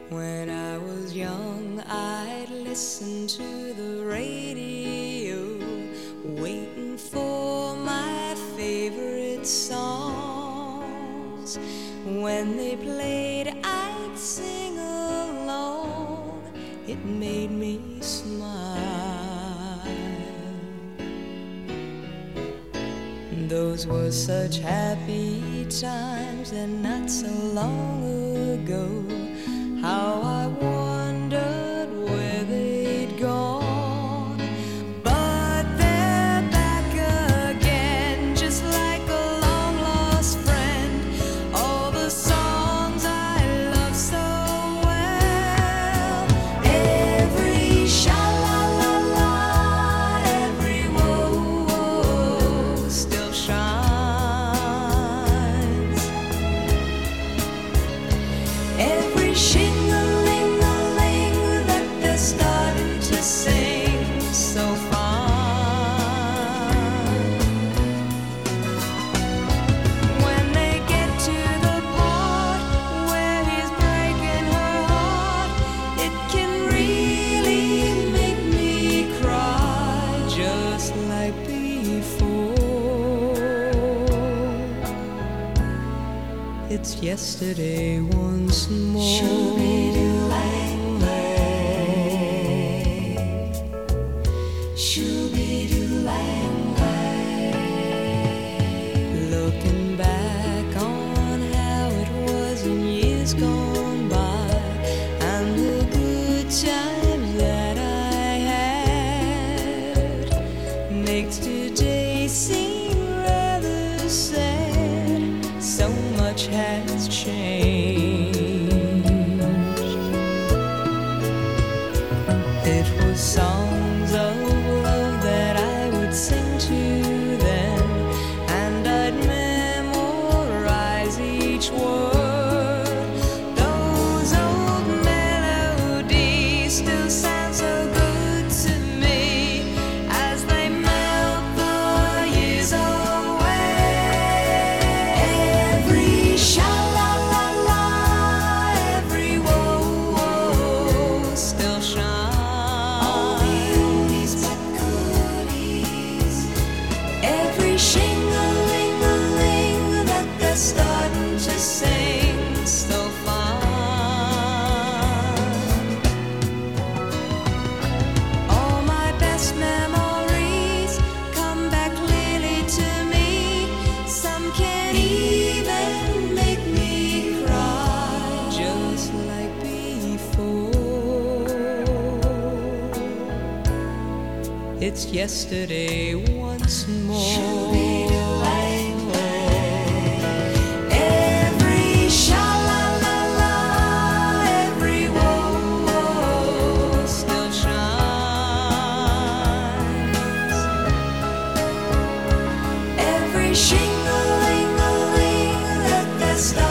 When I was young, I'd listen to the radio, waiting for my favorite songs. When they played, I'd sing along. It made me smile. Those were such happy times, and not so long ago. How I wondered where they'd gone. But they're back again, just like a long-lost friend. All the songs I love so well. Every sha-la-la-la, every whoa-whoa still shines. Every shing-a-ling-a-ling that they're starting to sing so fine. When they get to the part where he's breaking her heart, it can really make me cry, just like before. It's yesterday once more. Looking back on how it was in years gone by, and the good times that I had, makes today seem rather sad. So much has changed. It was songs of love that I would sing to then, and I'd memorize each word. Those old melodies still sound so good to me as they melt the years away. Every sha-la-la-la, every whoa-whoa still shines. All the oldies but goodies. Every shing-a-ling-a-ling that they're starting to sing so fine. All my best memories come back clearly to me. Some can even make me cry, just like before. It's yesterday once more. Every sha-la-la-la, every whoa-whoa still shines. Every shing-a-ling-a-ling that they're starting